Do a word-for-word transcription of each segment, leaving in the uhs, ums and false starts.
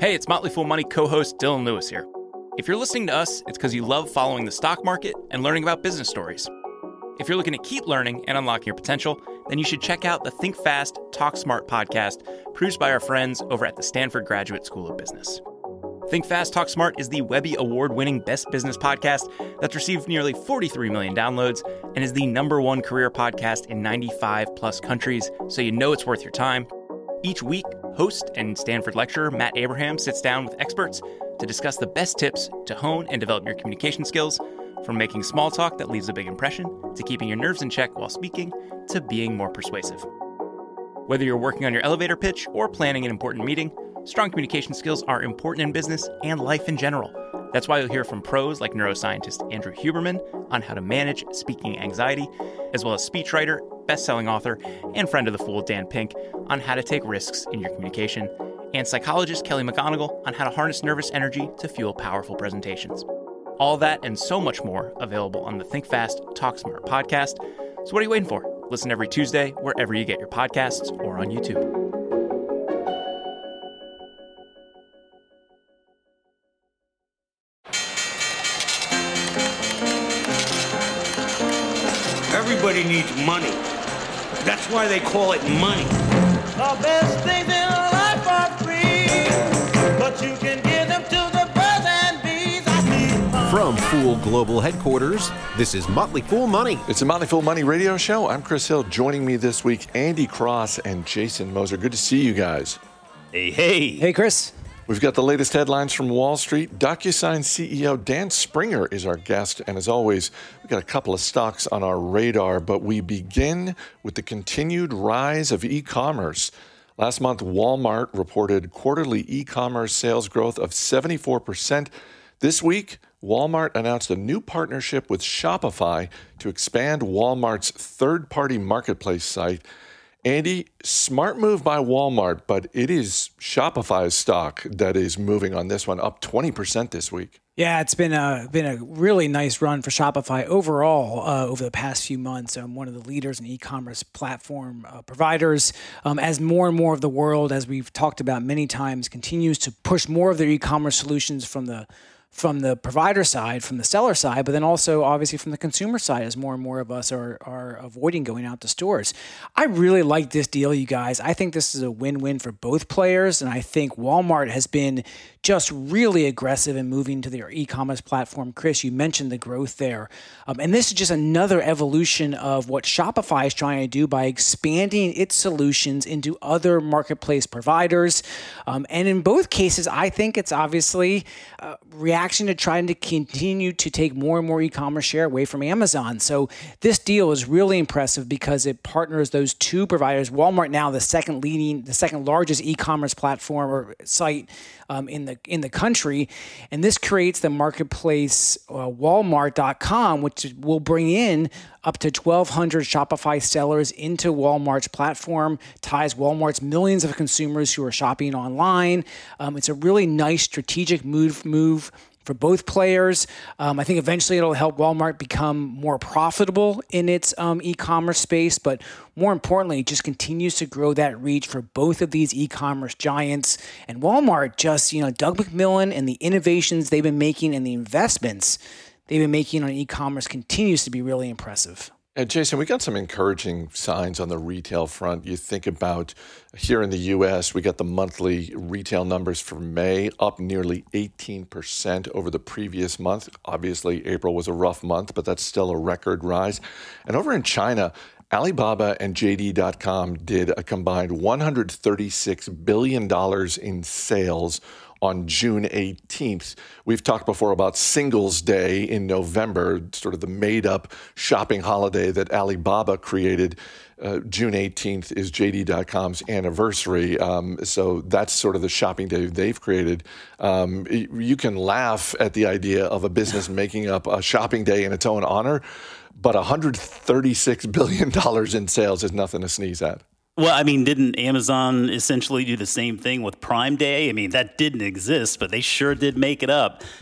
Hey, it's Motley Fool Money co-host Dylan Lewis here. If you're listening to us, it's because you love following the stock market and learning about business stories. If you're looking to keep learning and unlocking your potential, then you should check out the Think Fast, Talk Smart podcast produced by our friends over at the Stanford Graduate School of Business. Think Fast, Talk Smart is the Webby Award-winning best business podcast that's received nearly forty-three million downloads and is the number one career podcast in ninety-five plus countries, so you know it's worth your time. Each week, host and Stanford lecturer Matt Abraham sits down with experts to discuss the best tips to hone and develop your communication skills, from making small talk that leaves a big impression, to keeping your nerves in check while speaking, to being more persuasive. Whether you're working on your elevator pitch or planning an important meeting, strong communication skills are important in business and life in general. That's why you'll hear from pros like neuroscientist Andrew Huberman on how to manage speaking anxiety, as well as speechwriter, best-selling author, and friend of the Fool Dan Pink on how to take risks in your communication, and psychologist Kelly McGonigal on how to harness nervous energy to fuel powerful presentations. All that and so much more available on the Think Fast, Talk Smart podcast. So what are you waiting for? Listen every Tuesday wherever you get your podcasts or on YouTube. Everybody needs money. That's why they call it money. The best things in life are free, but you can give them to the birds and bees. From Fool Global Headquarters, this is Motley Fool Money. It's a Motley Fool Money radio show. I'm Chris Hill. Joining me this week, Andy Cross and Jason Moser. Good to see you guys. Hey, hey. Hey, Chris. We've got the latest headlines from Wall Street. DocuSign C E O Dan Springer is our guest. And as always, we've got a couple of stocks on our radar, but we begin with the continued rise of e-commerce. Last month, Walmart reported quarterly e-commerce sales growth of seventy-four percent. This week, Walmart announced a new partnership with Shopify to expand Walmart's third-party marketplace site. Andy, smart move by Walmart, but it is Shopify's stock that is moving on this one, up twenty percent this week. Yeah, it's been a been a really nice run for Shopify overall uh, over the past few months. Um, one of the leaders in e-commerce platform uh, providers, um, as more and more of the world, as we've talked about many times, continues to push more of their e-commerce solutions from the from the provider side, from the seller side, but then also obviously from the consumer side as more and more of us are are avoiding going out to stores. I really like this deal, you guys. I think this is a win-win for both players, and I think Walmart has been just really aggressive in moving to their e-commerce platform. Chris, you mentioned the growth there. Um, and this is just another evolution of what Shopify is trying to do by expanding its solutions into other marketplace providers. Um, and in both cases, I think it's obviously a reaction to trying to continue to take more and more e-commerce share away from Amazon. So this deal is really impressive because it partners those two providers. Walmart now the second leading, the second largest e-commerce platform or site um, in the in the country, and this creates the marketplace uh, Walmart dot com, which will bring in up to twelve hundred Shopify sellers into Walmart's platform, ties Walmart's millions of consumers who are shopping online. Um, it's a really nice strategic move move for both players. Um, I think eventually it'll help Walmart become more profitable in its um, e-commerce space, but more importantly, it just continues to grow that reach for both of these e-commerce giants. And Walmart just, you know, Doug McMillon and the innovations they've been making and the investments they've been making on e-commerce continues to be really impressive. And Jason, we got some encouraging signs on the retail front. You think about here in the U S, we got the monthly retail numbers for May up nearly eighteen percent over the previous month. Obviously, April was a rough month, but that's still a record rise. And over in China, Alibaba and J D dot com did a combined one hundred thirty-six billion dollars in sales on June eighteenth. We've talked before about Singles Day in November, sort of the made-up shopping holiday that Alibaba created. Uh, June eighteenth is J D dot com's anniversary, um, so that's sort of the shopping day they've created. Um, you can laugh at the idea of a business making up a shopping day in its own honor, but one hundred thirty-six billion dollars in sales is nothing to sneeze at. Well, I mean, didn't Amazon essentially do the same thing with Prime Day? I mean, that didn't exist, but they sure did make it up.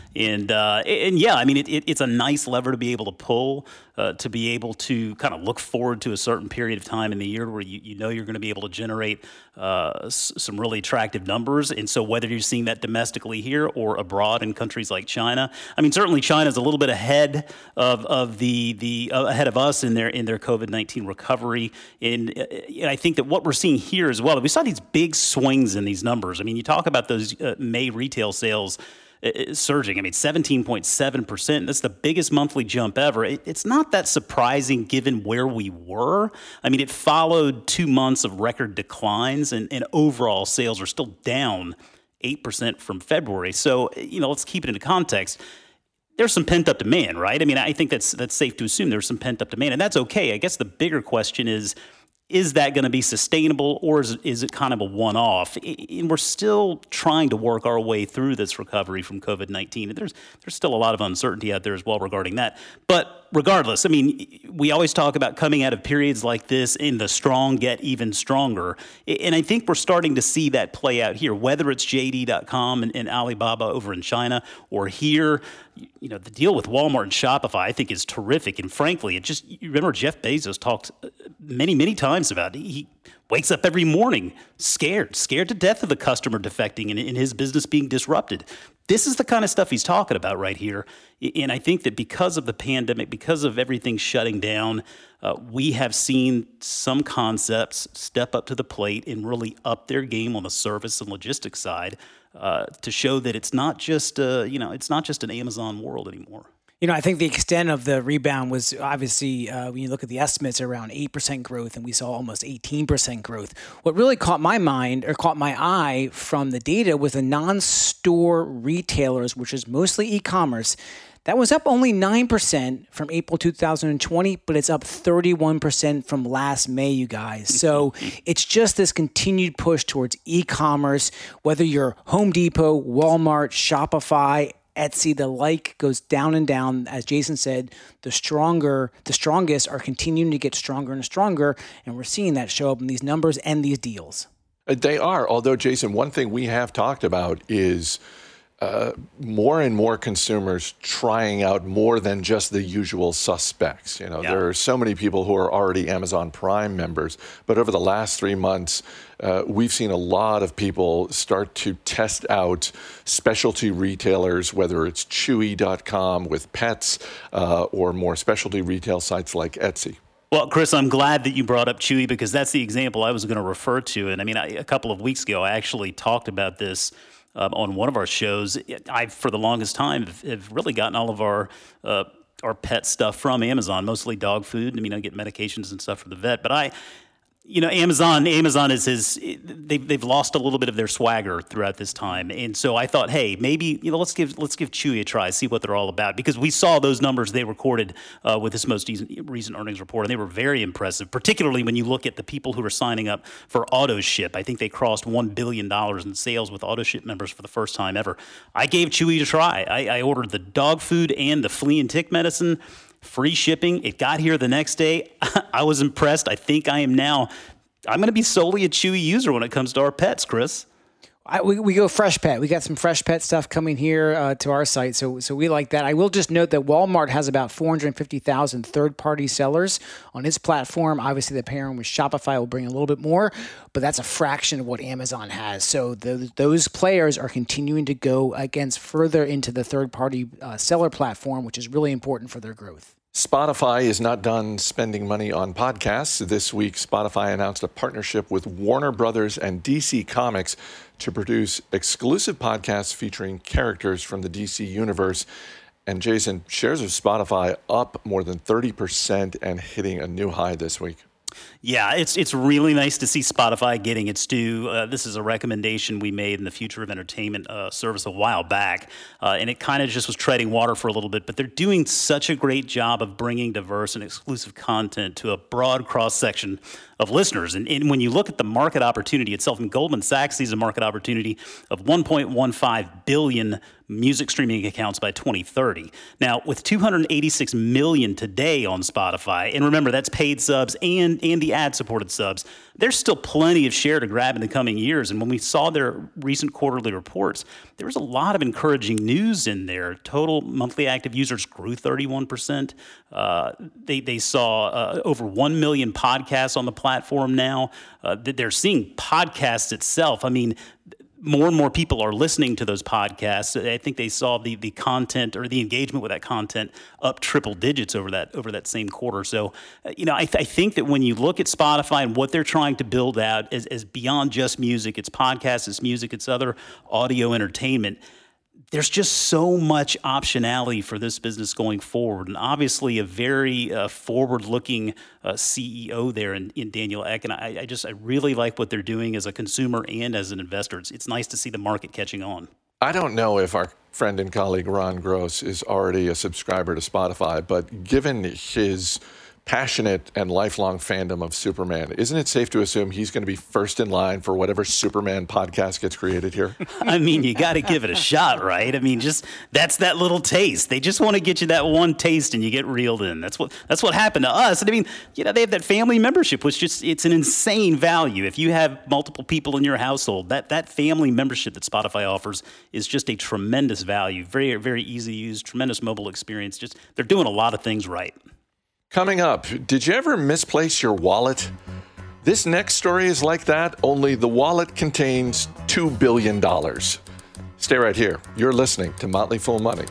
And uh, and yeah, I mean, it, it, it's a nice lever to be able to pull, uh, to be able to kind of look forward to a certain period of time in the year where you, you know you're going to be able to generate uh, s- some really attractive numbers. And so whether you're seeing that domestically here or abroad in countries like China, I mean, certainly China's a little bit ahead of of the the uh, ahead of us in their in their COVID nineteen recovery. And, uh, and I think that what we're seeing here as well, we saw these big swings in these numbers. I mean, you talk about those uh, May retail sales uh, surging. I mean, seventeen point seven percent. That's the biggest monthly jump ever. It, it's not that surprising given where we were. I mean, it followed two months of record declines, and, and overall sales are still down eight percent from February. So, you know, let's keep it into context. There's some pent-up demand, right? I mean, I think that's that's safe to assume there's some pent-up demand, and that's okay. I guess the bigger question is, is that going to be sustainable, or is, is it kind of a one-off? And we're still trying to work our way through this recovery from COVID nineteen. And there's there's still a lot of uncertainty out there as well regarding that. But regardless, I mean, we always talk about coming out of periods like this in the strong get even stronger. And I think we're starting to see that play out here, whether it's J D dot com and, and Alibaba over in China or here. You know, the deal with Walmart and Shopify, I think, is terrific. And frankly, it just, you remember Jeff Bezos talked many, many times about it. He wakes up every morning scared, scared to death of the customer defecting and, and his business being disrupted. This is the kind of stuff he's talking about right here. And I think that because of the pandemic, because of everything shutting down, uh, we have seen some concepts step up to the plate and really up their game on the service and logistics side uh, to show that it's not just, uh, you know, it's not just an Amazon world anymore. You know, I think the extent of the rebound was obviously, uh, when you look at the estimates, around eight percent growth, and we saw almost eighteen percent growth. What really caught my mind, or caught my eye from the data, was the non-store retailers, which is mostly e-commerce. That was up only nine percent from April two thousand twenty, but it's up thirty-one percent from last May, you guys. So it's just this continued push towards e-commerce, whether you're Home Depot, Walmart, Shopify, Etsy, the like goes down and down. As Jason said, the stronger, the strongest are continuing to get stronger and stronger, and we're seeing that show up in these numbers and these deals. They are. Although, Jason, one thing we have talked about is uh, more and more consumers trying out more than just the usual suspects. You know, yeah. There are so many people who are already Amazon Prime members, but over the last three months, uh, we've seen a lot of people start to test out specialty retailers, whether it's Chewy dot com with pets uh, or more specialty retail sites like Etsy. Well, Chris, I'm glad that you brought up Chewy, because that's the example I was going to refer to. And I mean, I, a couple of weeks ago, I actually talked about this um, on one of our shows. I, for the longest time, have, have really gotten all of our uh, our pet stuff from Amazon, mostly dog food. I mean, I get medications and stuff from the vet, but I. You know, Amazon, Amazon is his, they've, they've lost a little bit of their swagger throughout this time. And so I thought, hey, maybe, you know, let's give, let's give Chewy a try, see what they're all about. Because we saw those numbers they recorded uh, with this most recent earnings report, and they were very impressive, particularly when you look at the people who are signing up for AutoShip. I think they crossed one billion dollars in sales with AutoShip members for the first time ever. I gave Chewy a try. I, I ordered the dog food and the flea and tick medicine. Free shipping. It got here the next day. I was impressed. I think I am now, I'm going to be solely a Chewy user when it comes to our pets, Chris. I, we, we go fresh pet. We got some fresh pet stuff coming here uh, to our site, so so we like that. I will just note that Walmart has about four hundred fifty thousand third-party sellers on its platform. Obviously, the pairing with Shopify will bring a little bit more, but that's a fraction of what Amazon has. So the, those players are continuing to go against further into the third-party uh, seller platform, which is really important for their growth. Spotify is not done spending money on podcasts. This week, Spotify announced a partnership with Warner Brothers and D C Comics to produce exclusive podcasts featuring characters from the D C universe. And Jason, shares of Spotify up more than thirty percent and hitting a new high this week. Yeah, it's it's really nice to see Spotify getting its due. Uh, this is a recommendation we made in the Future of Entertainment uh, service a while back, uh, and it kind of just was treading water for a little bit, but they're doing such a great job of bringing diverse and exclusive content to a broad cross-section of listeners. And, and when you look at the market opportunity itself, and Goldman Sachs sees a market opportunity of one point one five billion music streaming accounts by twenty thirty. Now, with two hundred eighty-six million today on Spotify, and remember, that's paid subs and, and the the ad-supported subs, there's still plenty of share to grab in the coming years. And when we saw their recent quarterly reports, there was a lot of encouraging news in there. Total monthly active users grew thirty-one percent. Uh, they, they saw uh, over one million podcasts on the platform now. Uh, they're seeing podcasts itself. I mean, more and more people are listening to those podcasts. I think they saw the the content or the engagement with that content up triple digits over that over that same quarter. So, uh, you know, I, th- I think that when you look at Spotify and what they're trying to build out as, as beyond just music, it's podcasts, it's music, it's other audio entertainment. There's just so much optionality for this business going forward. And obviously a very uh, forward-looking uh, C E O there in, in Daniel Ek. And I, I just, I really like what they're doing as a consumer and as an investor. It's, it's nice to see the market catching on. I don't know if our friend and colleague Ron Gross is already a subscriber to Spotify, but given his passionate and lifelong fandom of Superman, isn't it safe to assume he's going to be first in line for whatever Superman podcast gets created here? I mean, you got to give it a shot, right? I mean, just that's that little taste. They just want to get you that one taste and you get reeled in. That's what that's what happened to us. And I mean, you know, they have that family membership, which just it's an insane value. If you have multiple people in your household, that that family membership that Spotify offers is just a tremendous value. Very, very easy to use, tremendous mobile experience. Just they're doing a lot of things right. Coming up, did you ever misplace your wallet? This next story is like that, only the wallet contains two billion dollars. Stay right here. You're listening to Motley Fool Money.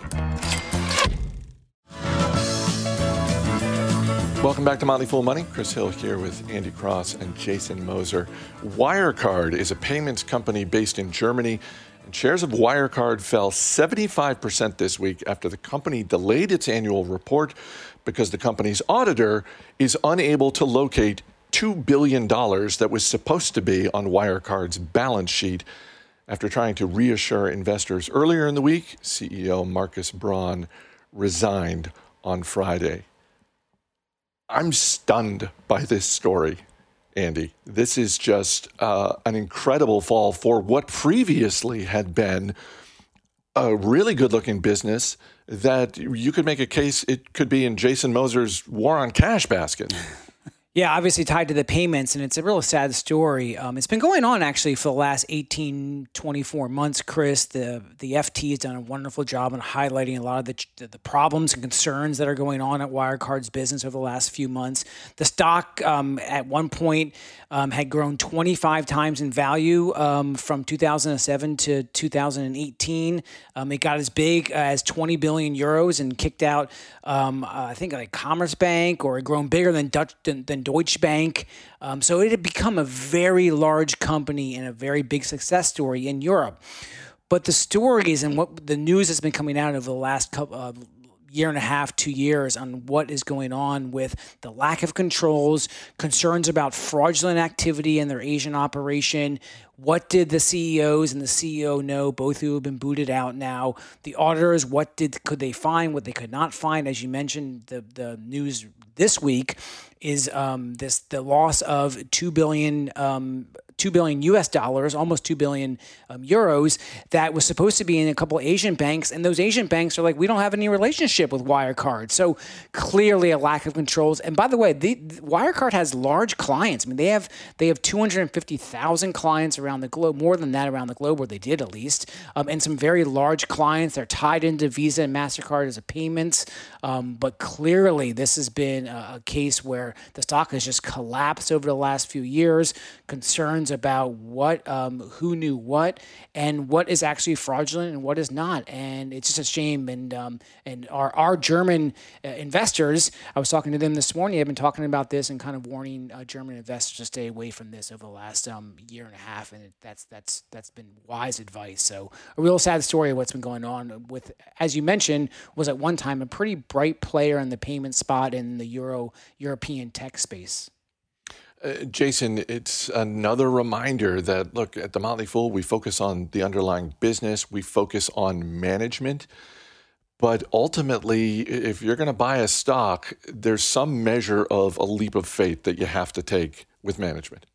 Welcome back to Motley Fool Money. Chris Hill here with Andy Cross and Jason Moser. Wirecard is a payments company based in Germany. And shares of Wirecard fell seventy-five percent this week after the company delayed its annual report because the company's auditor is unable to locate two billion dollars that was supposed to be on Wirecard's balance sheet. After trying to reassure investors earlier in the week, C E O Markus Braun resigned on Friday. I'm stunned by this story, Andy. This is just uh, an incredible fall for what previously had been a really good-looking business that you could make a case it could be in Jason Moser's war on cash basket. Yeah, obviously tied to the payments, and it's a real sad story. Um, it's been going on actually for the last eighteen, twenty-four months, Chris. The the F T has done a wonderful job on highlighting a lot of the, the problems and concerns that are going on at Wirecard's business over the last few months. The stock um, at one point um, had grown twenty-five times in value um, from two thousand seven to two thousand eighteen. Um, it got as big as twenty billion euros and kicked out, um, uh, I think, like Commerzbank, or it grown bigger than Dutch than, than Deutsche Bank. Um, so it had become a very large company and a very big success story in Europe. But the stories and what the news that's been coming out over the last couple, uh, year and a half, two years on what is going on with the lack of controls, concerns about fraudulent activity in their Asian operation. What did the C E Os and the C E O know, both who have been booted out now? The auditors, what did could they find, what they could not find? As you mentioned, the, the news this week is um, this the loss of two billion um, two billion U S dollars, almost two billion um, euros, that was supposed to be in a couple of Asian banks. And those Asian banks are like, we don't have any relationship with Wirecard. So clearly a lack of controls. And by the way, the, the Wirecard has large clients. I mean, they have they have two hundred fifty thousand clients around the globe, more than that around the globe, or they did at least, um, and some very large clients. They're tied into Visa and MasterCard as a payments. Um, but clearly this has been a, a case where the stock has just collapsed over the last few years. Concerns about what, um, who knew what, and what is actually fraudulent and what is not. And it's just a shame. And um, and our our German uh, investors, I was talking to them this morning. I've been talking about this and kind of warning uh, German investors to stay away from this over the last um, year and a half. And it, that's that's that's been wise advice. So a real sad story of what's been going on with, as you mentioned, was at one time a pretty bright player in the payment spot in the Euro European tech space. Uh, Jason, it's another reminder that, look, at the Motley Fool, we focus on the underlying business, we focus on management. But ultimately, if you're going to buy a stock, there's some measure of a leap of faith that you have to take with management.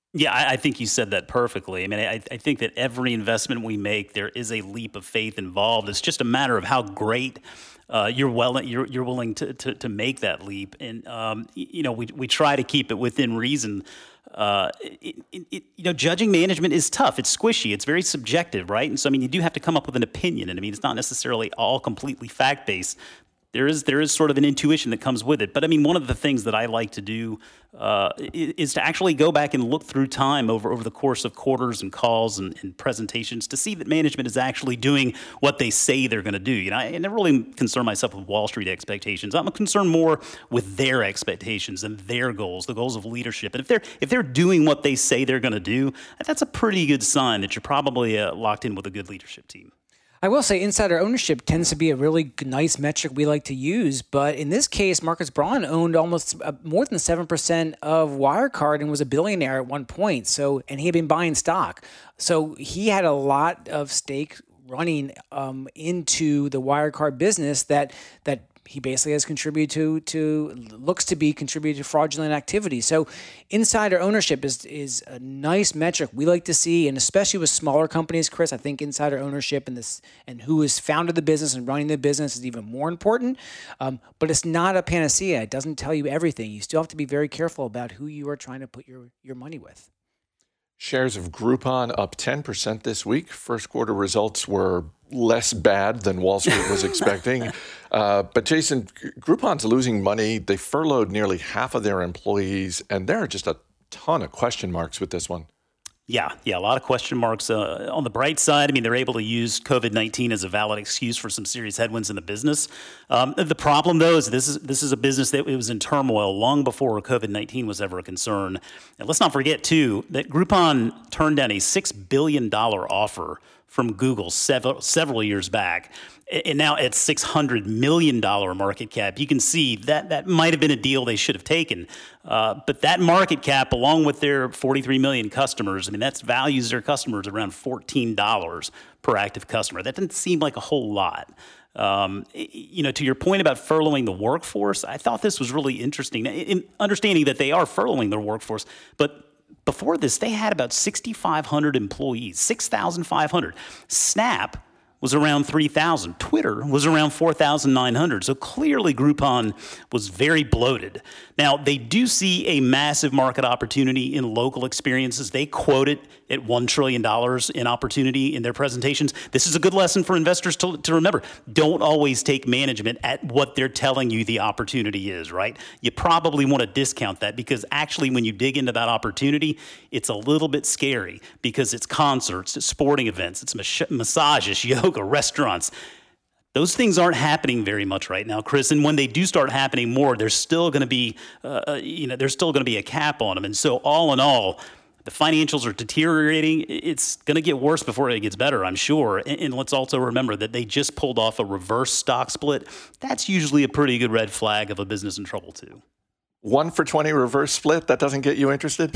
Yeah, I, I think you said that perfectly. I mean, I, I think that every investment we make, there is a leap of faith involved. It's just a matter of how great uh, you're well you're you're willing to to, to make that leap. And um, you know, we we try to keep it within reason. Uh, it, it, it, you know, judging management is tough. It's squishy. It's very subjective, right? And so, I mean, you do have to come up with an opinion. And I mean, it's not necessarily all completely fact based. There is there is sort of an intuition that comes with it. But I mean, one of the things that I like to do uh, is to actually go back and look through time over, over the course of quarters and calls and, and presentations to see that management is actually doing what they say they're going to do. You know, I never really concern myself with Wall Street expectations. I'm concerned more with their expectations and their goals, the goals of leadership. And if they're if they're doing what they say they're going to do, that's a pretty good sign that you're probably uh, locked in with a good leadership team. I will say insider ownership tends to be a really nice metric we like to use, but in this case, Marcus Braun owned almost uh, more than seven percent of Wirecard and was a billionaire at one point. So, and he had been buying stock. So he had a lot of stake running um, into the Wirecard business that that he basically has contributed to, to looks to be contributed to fraudulent activity. So insider ownership is is a nice metric we like to see, and especially with smaller companies, Chris, I think insider ownership and this and who has founded the business and running the business is even more important. Um, but it's not a panacea. It doesn't tell you everything. You still have to be very careful about who you are trying to put your, your money with. Shares of Groupon up ten percent this week. First quarter results were less bad than Wall Street was expecting. Uh, but Jason, Groupon's losing money. They furloughed nearly half of their employees, and there are just a ton of question marks with this one. Yeah, yeah, a lot of question marks. Uh, on the bright side, I mean, they're able to use COVID nineteen as a valid excuse for some serious headwinds in the business. Um, the problem, though, is this is this is a business that it was in turmoil long before COVID nineteen was ever a concern. And let's not forget, too, that Groupon turned down a six billion dollars offer from Google several several years back. And now at six hundred million dollars market cap, you can see that that might have been a deal they should have taken. Uh, but that market cap, along with their forty-three million customers, I mean, that values their customers around fourteen dollars per active customer. That doesn't seem like a whole lot. Um, you know, to your point about furloughing the workforce, I thought this was really interesting. In understanding that they are furloughing their workforce, but before this, they had about six thousand five hundred employees, six thousand five hundred. Snap was around three thousand. Twitter was around four thousand nine hundred. So clearly Groupon was very bloated. Now, they do see a massive market opportunity in local experiences. They quote it at one trillion dollars in opportunity in their presentations. This is a good lesson for investors to, to remember. Don't always take management at what they're telling you the opportunity is, right? You probably want to discount that because actually when you dig into that opportunity, it's a little bit scary because it's concerts, it's sporting events, it's mas- massages, yoga, restaurants. Those things aren't happening very much right now, Chris. And when they do start happening more, there's still going to be, uh, you know, there's still going to be a cap on them. And so, all in all, the financials are deteriorating. It's going to get worse before it gets better, I'm sure. And, and let's also remember that they just pulled off a reverse stock split. That's usually a pretty good red flag of a business in trouble too. One for twenty reverse split. That doesn't get you interested?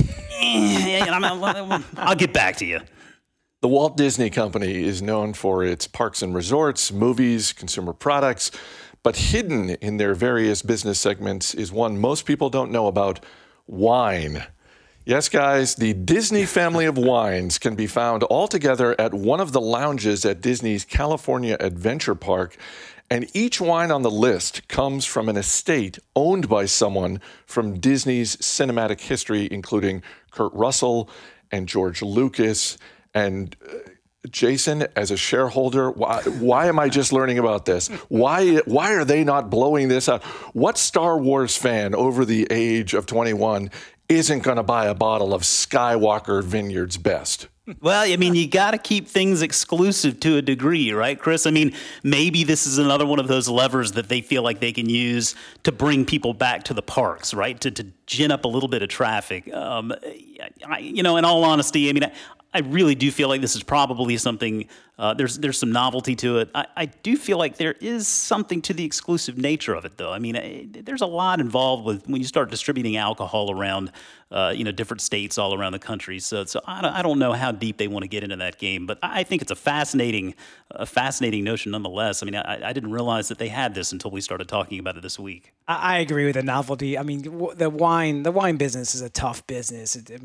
I'll get back to you. The Walt Disney Company is known for its parks and resorts, movies, consumer products, but hidden in their various business segments is one most people don't know about: wine. Yes, guys, the Disney family of wines can be found all together at one of the lounges at Disney's California Adventure Park, and each wine on the list comes from an estate owned by someone from Disney's cinematic history, including Kurt Russell and George Lucas. And uh, Jason, as a shareholder, why, why am I just learning about this? Why why are they not blowing this out? What Star Wars fan over the age of twenty-one isn't going to buy a bottle of Skywalker Vineyard's Best? Well, I mean, you got to keep things exclusive to a degree, right, Chris? I mean, maybe this is another one of those levers that they feel like they can use to bring people back to the parks, right? To to gin up a little bit of traffic. Um, I, you know, in all honesty, I mean, I, I really do feel like this is probably something, uh, there's there's some novelty to it. I, I do feel like there is something to the exclusive nature of it, though. I mean, I, there's a lot involved with when you start distributing alcohol around, uh, you know, different states all around the country. So, so I, don't, I don't know how deep they want to get into that game, but I think it's a fascinating, a fascinating notion nonetheless. I mean, I, I didn't realize that they had this until we started talking about it this week. I, I agree with the novelty. I mean, the wine, the wine business is a tough business. It, I mean,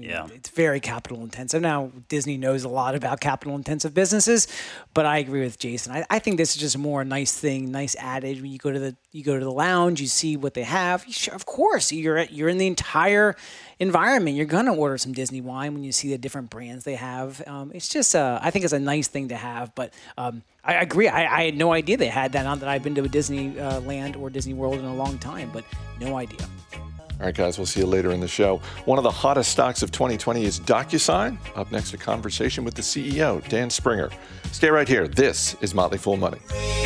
Yeah. It's very capital intensive. Now, Disney knows a lot about capital intensive businesses, but I agree with Jason. I, I think this is just more a nice thing, nice adage. When you go to the you go to the lounge, you see what they have. You sure, of course, you're at, you're in the entire environment. You're gonna order some Disney wine when you see the different brands they have. Um, it's just, uh, I think it's a nice thing to have. But um, I agree. I, I had no idea they had that. Not that I've been to a Disney uh, land or Disney World in a long time, but no idea. All right, guys, we'll see you later in the show. One of the hottest stocks of twenty twenty is DocuSign. Up next, a conversation with the C E O, Dan Springer. Stay right here. This is Motley Fool Money.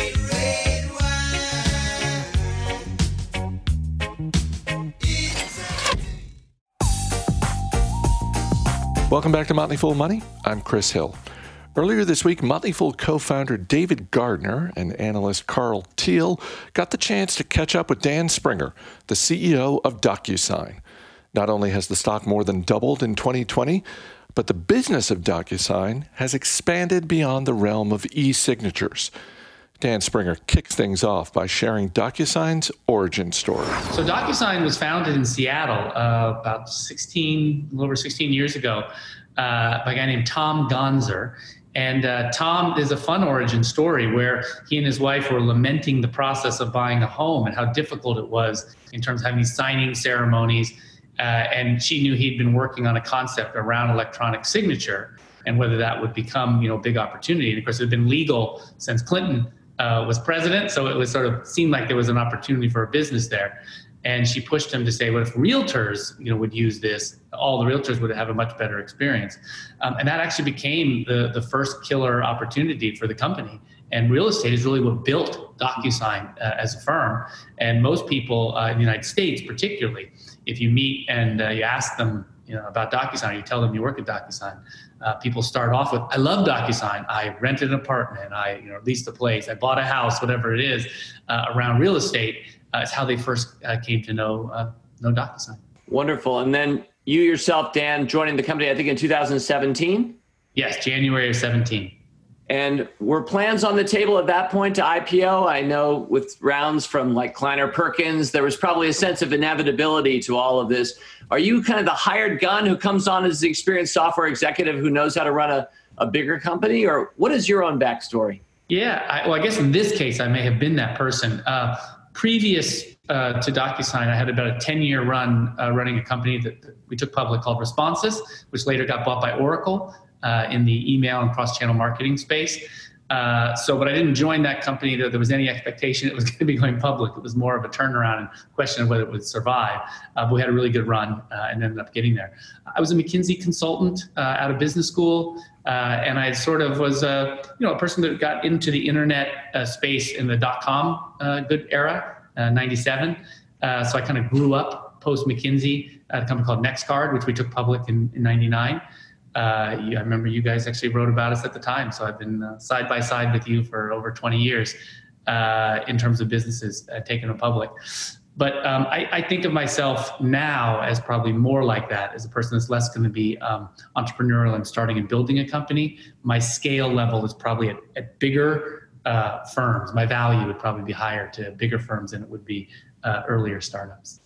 Welcome back to Motley Fool Money. I'm Chris Hill. Earlier this week, Motley Fool co-founder David Gardner and analyst Carl Teal got the chance to catch up with Dan Springer, the C E O of DocuSign. Not only has the stock more than doubled in twenty twenty, but the business of DocuSign has expanded beyond the realm of e-signatures. Dan Springer kicks things off by sharing DocuSign's origin story. So DocuSign was founded in Seattle uh, about sixteen, a little over sixteen years ago uh, by a guy named Tom Gonzer. And uh, Tom is a fun origin story where he and his wife were lamenting the process of buying a home and how difficult it was in terms of having these signing ceremonies. Uh, and she knew he'd been working on a concept around electronic signature and whether that would become, you know, a big opportunity. And of course, it had been legal since Clinton uh, was president. So it was sort of seemed like there was an opportunity for a business there. And she pushed him to say, well, if realtors, you know, would use this, all the realtors would have a much better experience. Um, and that actually became the, the first killer opportunity for the company. And real estate is really what built DocuSign uh, as a firm. And most people uh, in the United States, particularly, if you meet and uh, you ask them, you know, about DocuSign, or you tell them you work at DocuSign, uh, people start off with, I love DocuSign. I rented an apartment. I, you know, leased a place. I bought a house, whatever it is, uh, around real estate. Uh, it's how they first uh, came to know uh, know DocuSign. Wonderful. And then you yourself, Dan, joining the company, I think in two thousand seventeen? Yes, January of seventeen. And were plans on the table at that point to I P O? I know with rounds from like Kleiner Perkins, there was probably a sense of inevitability to all of this. Are you kind of the hired gun who comes on as the experienced software executive who knows how to run a, a bigger company? Or what is your own backstory? Yeah, I, well, I guess in this case, I may have been that person. Uh, Previous uh, to DocuSign, I had about a ten-year run uh, running a company that, that we took public called Responsys, which later got bought by Oracle uh, in the email and cross-channel marketing space. Uh, so, but I didn't join that company that there was any expectation it was going to be going public. It was more of a turnaround and question of whether it would survive. Uh, but we had a really good run uh, and ended up getting there. I was a McKinsey consultant uh, out of business school. Uh, and I sort of was a, you know, a person that got into the internet uh, space in the dot-com uh, good era, uh, ninety-seven. Uh, so I kind of grew up post McKinsey at a company called NextCard, which we took public in, in ninety-nine. Uh, you, I remember you guys actually wrote about us at the time. So I've been uh, side by side with you for over twenty years uh, in terms of businesses uh, taking them public. But um, I, I think of myself now as probably more like that, as a person that's less going to be um, entrepreneurial and starting and building a company. My scale level is probably at, at bigger uh, firms. My value would probably be higher to bigger firms than it would be uh, earlier startups.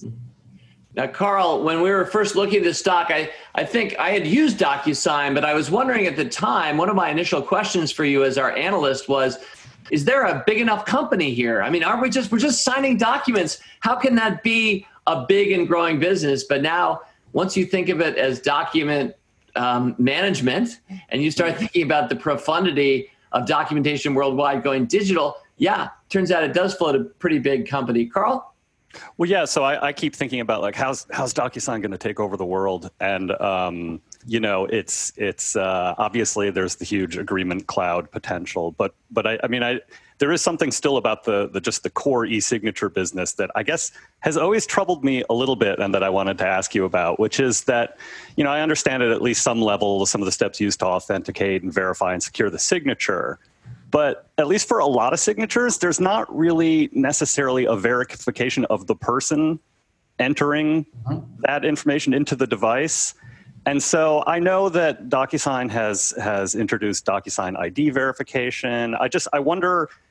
Now, Carl, when we were first looking at this stock, I, I think I had used DocuSign, but I was wondering at the time, one of my initial questions for you as our analyst was, is there a big enough company here? I mean, aren't we just, we're just signing documents. How can that be a big and growing business? But now, once you think of it as document um, management and you start thinking about the profundity of documentation worldwide going digital, yeah, turns out it does float a pretty big company. Carl? Well, yeah. So I, I keep thinking about like, how's, how's DocuSign going to take over the world? And, um, you know, it's it's uh, obviously there's the huge agreement cloud potential, but but I, I mean, I there is something still about the the just the core e-signature business that I guess has always troubled me a little bit, and that I wanted to ask you about, which is that, you know, I understand at at least some level some of the steps used to authenticate and verify and secure the signature. But at least for a lot of signatures, there's not really necessarily a verification of the person entering that information into the device. And so I know that DocuSign has has introduced DocuSign I D verification. I just I wonder,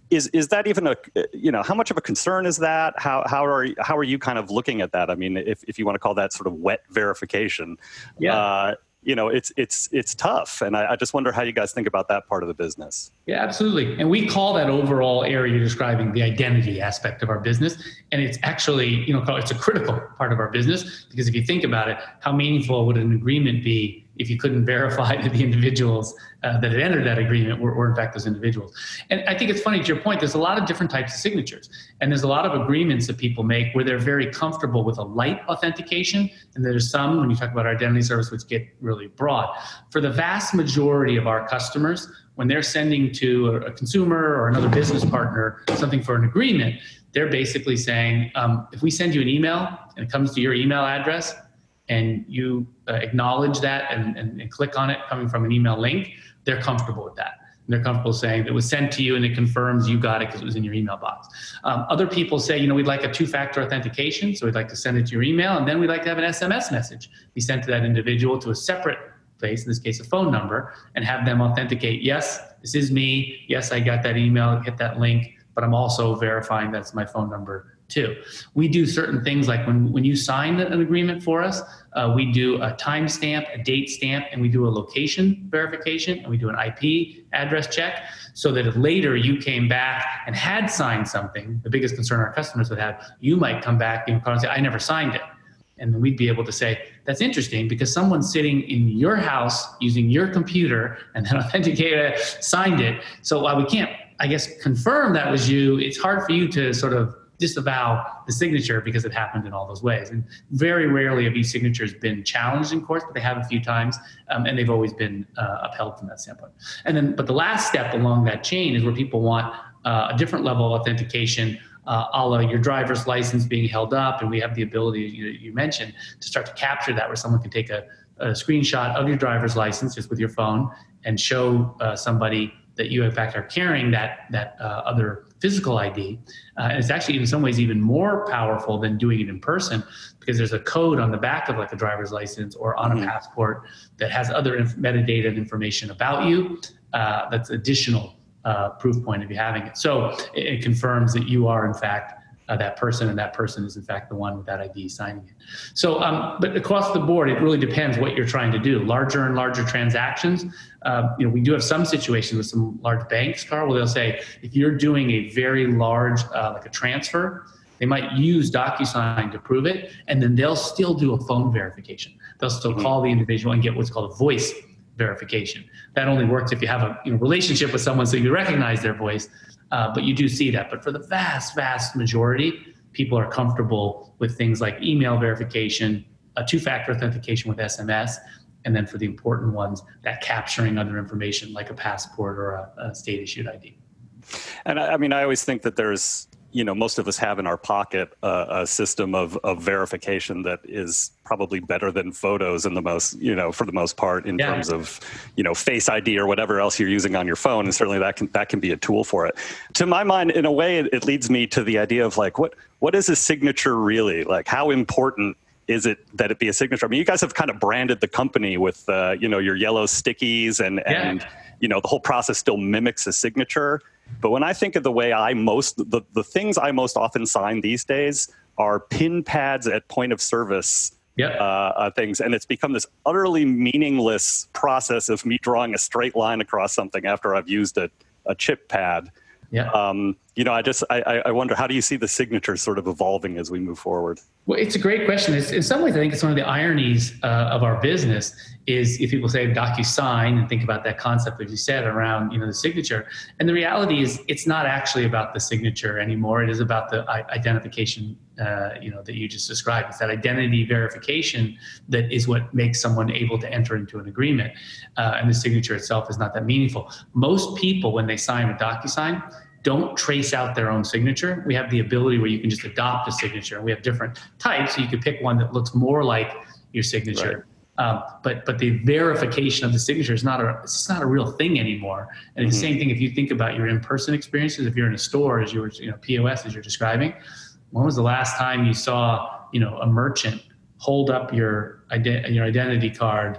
is is that even a, you know, how much of a concern is that? How how are how are you kind of looking at that? I mean, if if you want to call that sort of wet verification, yeah. Uh, you know, it's it's it's tough, and I, I just wonder how you guys think about that part of the business. Yeah, absolutely. And we call that overall area you're describing the identity aspect of our business. And it's actually, you know, it's a critical part of our business, because if you think about it, how meaningful would an agreement be if you couldn't verify that the individuals uh, that had entered that agreement were, were in fact those individuals? And I think it's funny, to your point, there's a lot of different types of signatures. And there's a lot of agreements that people make where they're very comfortable with a light authentication. And there's some, when you talk about our identity service, which get really broad. For the vast majority of our customers, when they're sending to a, a consumer or another business partner something for an agreement, they're basically saying, um, if we send you an email and it comes to your email address, and you uh, acknowledge that and, and, and click on it coming from an email link, they're comfortable with that. And they're comfortable saying it was sent to you and it confirms you got it because it was in your email box. Um, other people say, you know, we'd like a two-factor authentication, so we'd like to send it to your email, and then we'd like to have an S M S message be sent to that individual to a separate place, in this case a phone number, and have them authenticate, yes, this is me, yes, I got that email, hit that link, but I'm also verifying that's my phone number too. We do certain things like when, when you sign an agreement for us, uh, we do a timestamp, a date stamp, and we do a location verification, and we do an I P address check, so that if later you came back and had signed something, the biggest concern our customers would have, you might come back and say, I never signed it. And then we'd be able to say, that's interesting, because someone sitting in your house using your computer and then authenticated, signed it. So while we can't, I guess, confirm that was you, it's hard for you to sort of disavow the signature because it happened in all those ways. And very rarely have these signatures been challenged in court, but they have a few times, um, and they've always been uh, upheld from that standpoint. And then, but the last step along that chain is where people want uh, a different level of authentication, uh, a la your driver's license being held up, and we have the ability, you, you mentioned, to start to capture that, where someone can take a, a screenshot of your driver's license just with your phone and show uh, somebody that you in fact are carrying that that uh, other physical I D. Uh, and it's actually in some ways even more powerful than doing it in person, because there's a code on the back of like a driver's license or on mm-hmm. a passport that has other inf- metadata and information about you. Uh, that's additional uh, proof point of you having it. So it, it confirms that you are in fact Uh, that person, and that person is in fact the one with that I D signing it. So, um, but across the board, it really depends what you're trying to do. Larger and larger transactions, uh, you know, we do have some situations with some large banks, Carl, where they'll say, if you're doing a very large, uh, like a transfer, they might use DocuSign to prove it, and then they'll still do a phone verification. They'll still mm-hmm. call the individual and get what's called a voice verification. That only works if you have a you know, relationship with someone so you recognize their voice. Uh, but you do see that. But for the vast, vast majority, people are comfortable with things like email verification, a two-factor authentication with S M S, and then for the important ones, that capturing other information like a passport or a, a state-issued I D. And I, I mean, I always think that there's, you know, most of us have in our pocket uh, a system of, of verification that is probably better than photos in the most, you know, for the most part in yeah. terms of, you know, Face I D or whatever else you're using on your phone. And certainly that can, that can be a tool for it. To my mind, in a way, it, it leads me to the idea of like, what, what is a signature really? Like, how important is it that it be a signature? I mean, you guys have kind of branded the company with, uh, you know, your yellow stickies and, yeah. and, you know, the whole process still mimics a signature. But when I think of the way I most, the, the things I most often sign these days are pin pads at point of service yep. uh, uh, things. And it's become this utterly meaningless process of me drawing a straight line across something after I've used a, a chip pad. Yeah. Um, you know, I just, I, I wonder, how do you see the signatures sort of evolving as we move forward? Well, it's a great question. It's, in some ways, I think it's one of the ironies uh, of our business is if people say DocuSign and think about that concept that you said around, you know, the signature. And the reality is it's not actually about the signature anymore. It is about the identification, uh, you know, that you just described. It's that identity verification that is what makes someone able to enter into an agreement. Uh, and the signature itself is not that meaningful. Most people, when they sign with DocuSign, don't trace out their own signature. We have the ability where you can just adopt a signature. We have different types, so you could pick one that looks more like your signature. Right. Um, but but the verification of the signature is not a it's just not a real thing anymore. And mm-hmm. the same thing if you think about your in-person experiences. If you're in a store, as you were, you know, P O S as you're describing, when was the last time you saw, you know, a merchant hold up your ident- your identity card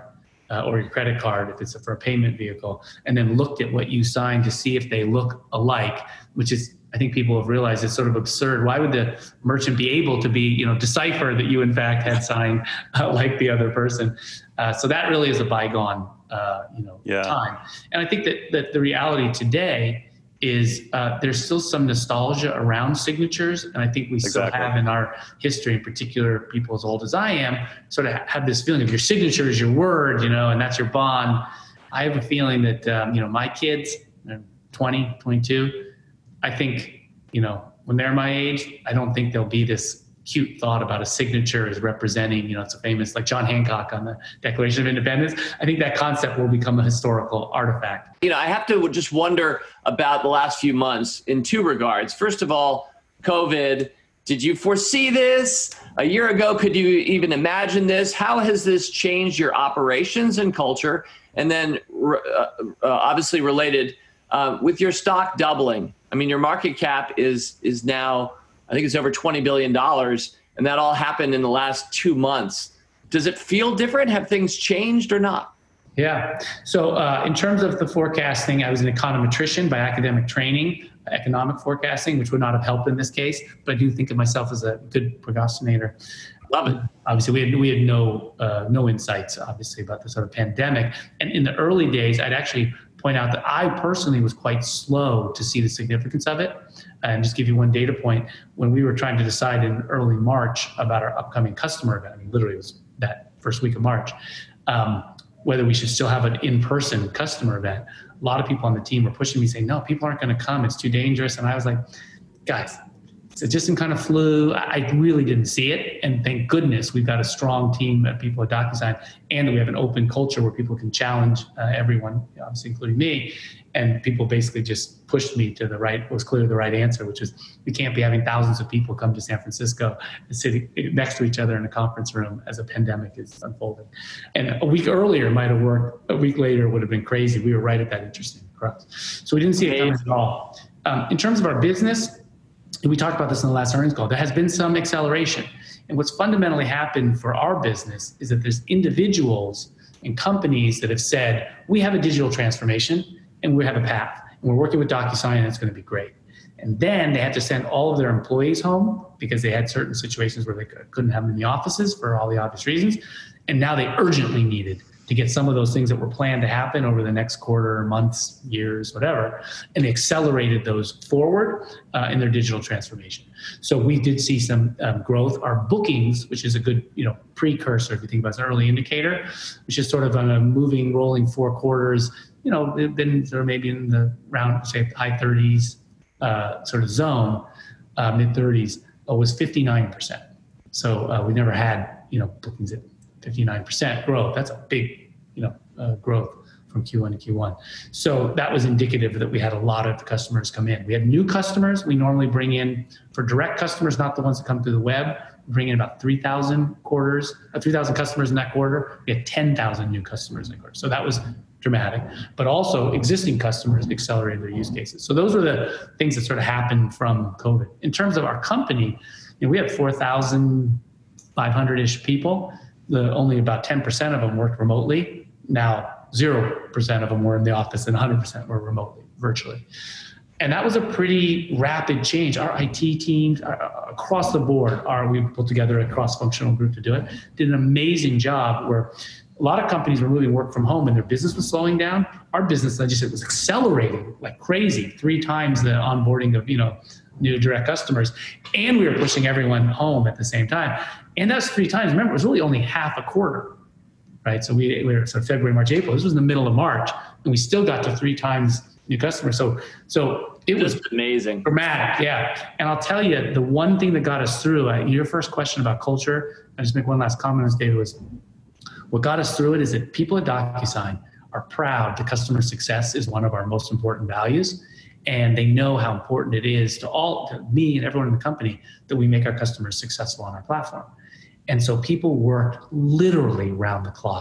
uh, or your credit card if it's for a payment vehicle, and then looked at what you signed to see if they look alike, which is, I think people have realized it's sort of absurd. Why would the merchant be able to be, you know, decipher that you in fact had signed uh, like the other person? Uh, so that really is a bygone, uh, you know, yeah. time. And I think that, that the reality today is uh, there's still some nostalgia around signatures. And I think we exactly. still have in our history, in particular, people as old as I am, sort of have this feeling of your signature is your word, you know, and that's your bond. I have a feeling that, um, you know, my kids, twenty, twenty-two, I think, you know, when they're my age, I don't think there'll be this cute thought about a signature as representing, you know, it's a famous, like John Hancock on the Declaration of Independence. I think that concept will become a historical artifact. You know, I have to just wonder about the last few months in two regards. First of all, COVID. Did you foresee this a year ago? Could you even imagine this? How has this changed your operations and culture? And then uh, uh, obviously related uh, with your stock doubling. I mean, your market cap is is now, I think it's over twenty billion dollars, and that all happened in the last two months. Does it feel different? Have things changed or not? Yeah. So uh, in terms of the forecasting, I was an econometrician by academic training, economic forecasting, which would not have helped in this case, but I do think of myself as a good prognosticator. Love it. Obviously, we had, we had no uh, no insights, obviously, about the sort of pandemic. And in the early days, I'd actually point out that I personally was quite slow to see the significance of it. And just give you one data point, when we were trying to decide in early March about our upcoming customer event, I mean, literally it was that first week of March, um, whether we should still have an in-person customer event. A lot of people on the team were pushing me saying, no, people aren't going to come. It's too dangerous. And I was like, guys, it's just some kind of flu. I really didn't see it. And thank goodness we've got a strong team of people at DocuSign, and we have an open culture where people can challenge uh, everyone, obviously including me. And people basically just pushed me to the right, what was clearly the right answer, which is we can't be having thousands of people come to San Francisco and sitting next to each other in a conference room as a pandemic is unfolding. And a week earlier might have worked. A week later would have been crazy. We were right at that interesting crux. So we didn't see it coming at all. Um, in terms of our business, and we talked about this in the last earnings call, there has been some acceleration. And what's fundamentally happened for our business is that there's individuals and companies that have said, we have a digital transformation and we have a path. And we're working with DocuSign and it's going to be great. And then they had to send all of their employees home because they had certain situations where they couldn't have them in the offices for all the obvious reasons. And now they urgently needed to get some of those things that were planned to happen over the next quarter, months, years, whatever, and they accelerated those forward uh, in their digital transformation. So we did see some um, growth. Our bookings, which is a good, you know, precursor, if you think about it, as an early indicator, which is sort of on a moving, rolling four quarters, you know, they've been sort of maybe in the round, say, high thirties uh, sort of zone, uh, mid thirties, uh, was fifty-nine percent. So uh, we never had, you know, bookings at fifty-nine percent growth. That's a big, you know, uh, growth from Q one to Q one. So that was indicative that we had a lot of customers come in. We had new customers. We normally bring in, for direct customers, not the ones that come through the web, we bring in about three thousand quarters, uh, three thousand customers in that quarter. We had ten thousand new customers in that quarter. So that was dramatic. But also existing customers accelerated their use cases. So those were the things that sort of happened from COVID. In terms of our company, you know, we had four thousand five hundred-ish people. The, only about ten percent of them worked remotely. Now, zero percent of them were in the office and one hundred percent were remotely, virtually. And that was a pretty rapid change. Our I T teams uh, across the board, are, we put together a cross-functional group to do it, did an amazing job where a lot of companies were moving work from home and their business was slowing down. Our business, I just said, was accelerating like crazy, three times the onboarding of, you know, new direct customers. And we were pushing everyone home at the same time. And that's three times. Remember, it was really only half a quarter, right? So we, we were sort of February, March, April. This was in the middle of March, and we still got to three times new customers. So, so it was amazing, dramatic, yeah. And I'll tell you, the one thing that got us through. I, your first question about culture. I just make one last comment on this, David. Was what got us through it is that people at DocuSign are proud that customer success is one of our most important values. And they know how important it is to all, to me and everyone in the company, that we make our customers successful on our platform. And so people worked literally round the clock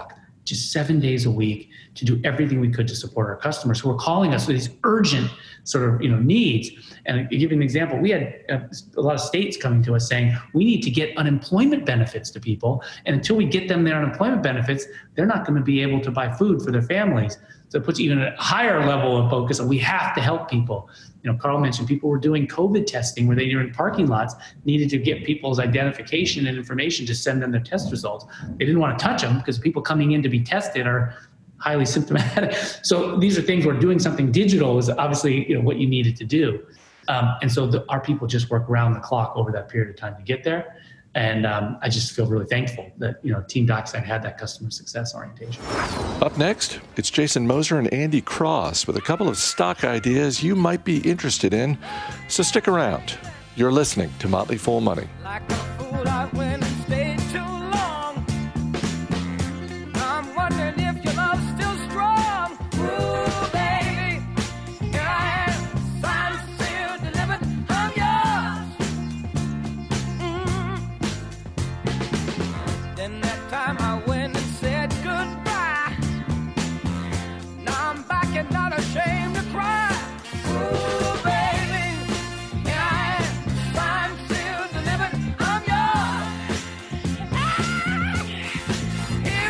just seven days a week to do everything we could to support our customers who were calling us with these urgent sort of, you know, needs. And to give you an example, we had a lot of states coming to us saying, we need to get unemployment benefits to people. And until we get them their unemployment benefits, they're not going to be able to buy food for their families. So it puts even a higher level of focus on we have to help people. You know, Carl mentioned people were doing COVID testing where they were in parking lots, needed to get people's identification and information to send them their test results. They didn't want to touch them because people coming in to be tested are highly symptomatic. So these are things where doing something digital is obviously, you know, what you needed to do. Um, and so the, our people just work around the clock over that period of time to get there. And um, I just feel really thankful that, you know, Team DocuSign had that customer success orientation. Up next, it's Jason Moser and Andy Cross with a couple of stock ideas you might be interested in. So stick around. You're listening to Motley Fool Money. Like a fool, I went and stayed too long. I'm wondering if your love's still strong. Ooh, baby, here I am, signed, sealed, delivered, I'm yours. Mm-hmm. Then that time I went and said goodbye. Now I'm back and not ashamed to cry. Ooh, baby, here I am, signed, sealed, delivered, I'm yours. Ah, here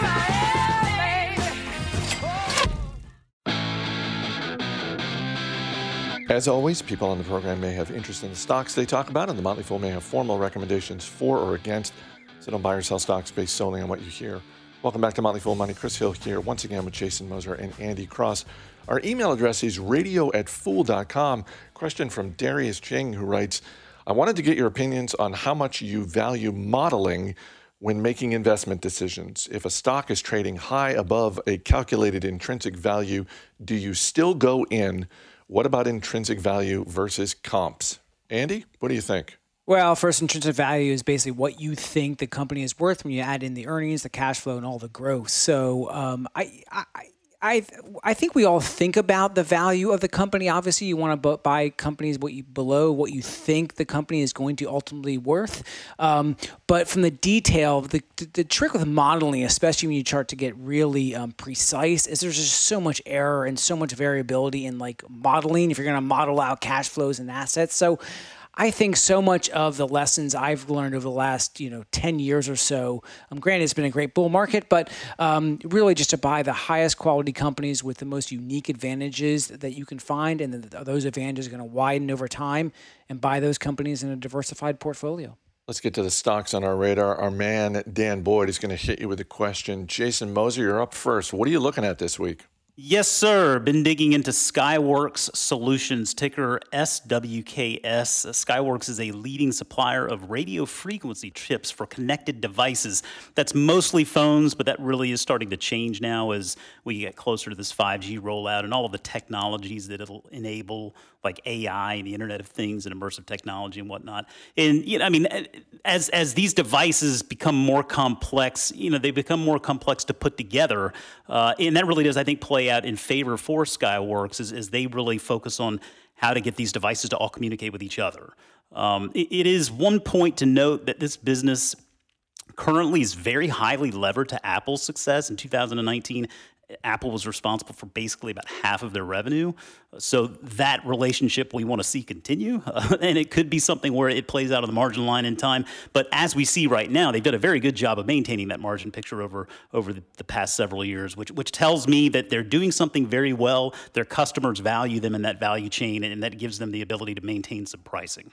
I am, baby. As always, people on the program may have interest in the stocks they talk about, and the Motley Fool may have formal recommendations for or against, so don't buy or sell stocks based solely on what you hear. Welcome back to Motley Fool Money. Chris Hill here once again with Jason Moser and Andy Cross. Our email address is radio at fool dot com. Question from Darius Ching, who writes, I wanted to get your opinions on how much you value modeling when making investment decisions. If a stock is trading high above a calculated intrinsic value, do you still go in? What about intrinsic value versus comps? Andy, what do you think? Well, first, intrinsic value is basically what you think the company is worth when you add in the earnings, the cash flow, and all the growth. So um, I, I, I, I think we all think about the value of the company. Obviously, you want to buy companies what you, below what you think the company is going to ultimately worth. Um, but from the detail, the, the trick with modeling, especially when you start to get really um, precise, is there's just so much error and so much variability in like modeling if you're going to model out cash flows and assets. So I think so much of the lessons I've learned over the last, you know, ten years or so, um, granted it's been a great bull market, but um, really just to buy the highest quality companies with the most unique advantages that you can find, and that those advantages are going to widen over time, and buy those companies in a diversified portfolio. Let's get to the stocks on our radar. Our man, Dan Boyd, is going to hit you with a question. Jason Moser, you're up first. What are you looking at this week? Yes, sir. Been digging into Skyworks Solutions, ticker S W K S. Skyworks is a leading supplier of radio frequency chips for connected devices. That's mostly phones, but that really is starting to change now as we get closer to this five G rollout and all of the technologies that it'll enable, like A I and the Internet of Things and immersive technology and whatnot. And, you know, I mean, as as these devices become more complex, you know, they become more complex to put together. Uh, and that really does, I think, play out in favor for Skyworks as, as they really focus on how to get these devices to all communicate with each other. Um, it, it is one point to note that this business currently is very highly levered to Apple's success. In two thousand nineteen, Apple was responsible for basically about half of their revenue. So that relationship we want to see continue. Uh, and it could be something where it plays out on the margin line in time. But as we see right now, they've done a very good job of maintaining that margin picture over, over the, the past several years, which, which tells me that they're doing something very well. Their customers value them in that value chain, and that gives them the ability to maintain some pricing.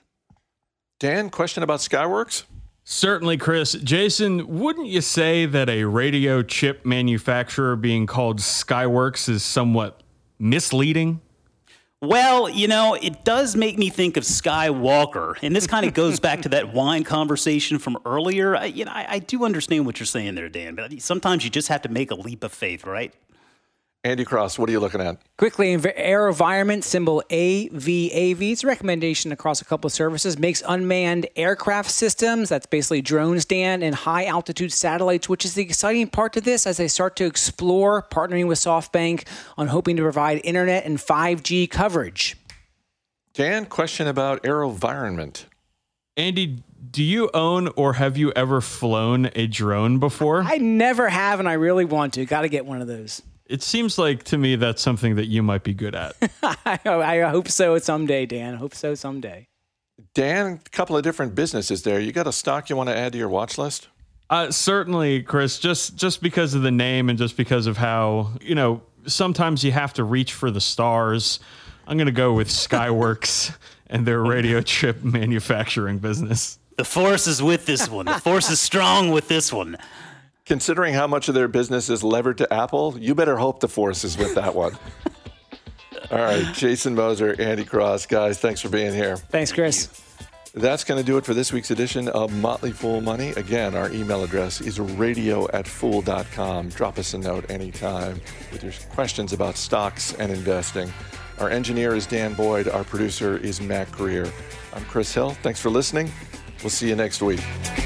Dan, question about Skyworks? Certainly, Chris. Jason, wouldn't you say that a radio chip manufacturer being called Skyworks is somewhat misleading? Well, you know, it does make me think of Skywalker, and this kind of goes back to that wine conversation from earlier. I, you know, I, I do understand what you're saying there, Dan, but sometimes you just have to make a leap of faith, right? Andy Cross, what are you looking at? Quickly, AeroVironment, symbol A V A V. It's a recommendation across a couple of services. Makes unmanned aircraft systems, that's basically drones, Dan, and high-altitude satellites, which is the exciting part to this as they start to explore partnering with SoftBank on hoping to provide internet and five G coverage. Dan, question about AeroVironment. Andy, do you own or have you ever flown a drone before? I never have, and I really want to. Got to get one of those. It seems like to me that's something that you might be good at. I, I hope so someday, Dan. I hope so someday. Dan, a couple of different businesses there. You got a stock you want to add to your watch list? Uh, certainly, Chris, just, just because of the name and just because of how, you know, sometimes you have to reach for the stars. I'm going to go with Skyworks and their radio chip manufacturing business. The force is with this one. The force is strong with this one. Considering how much of their business is levered to Apple, you better hope the force is with that one. All right, Jason Moser, Andy Cross, guys, thanks for being here. Thanks, Chris. That's going to do it for this week's edition of Motley Fool Money. Again, our email address is radio at fool dot com. Drop us a note anytime with your questions about stocks and investing. Our engineer is Dan Boyd. Our producer is Matt Greer. I'm Chris Hill. Thanks for listening. We'll see you next week.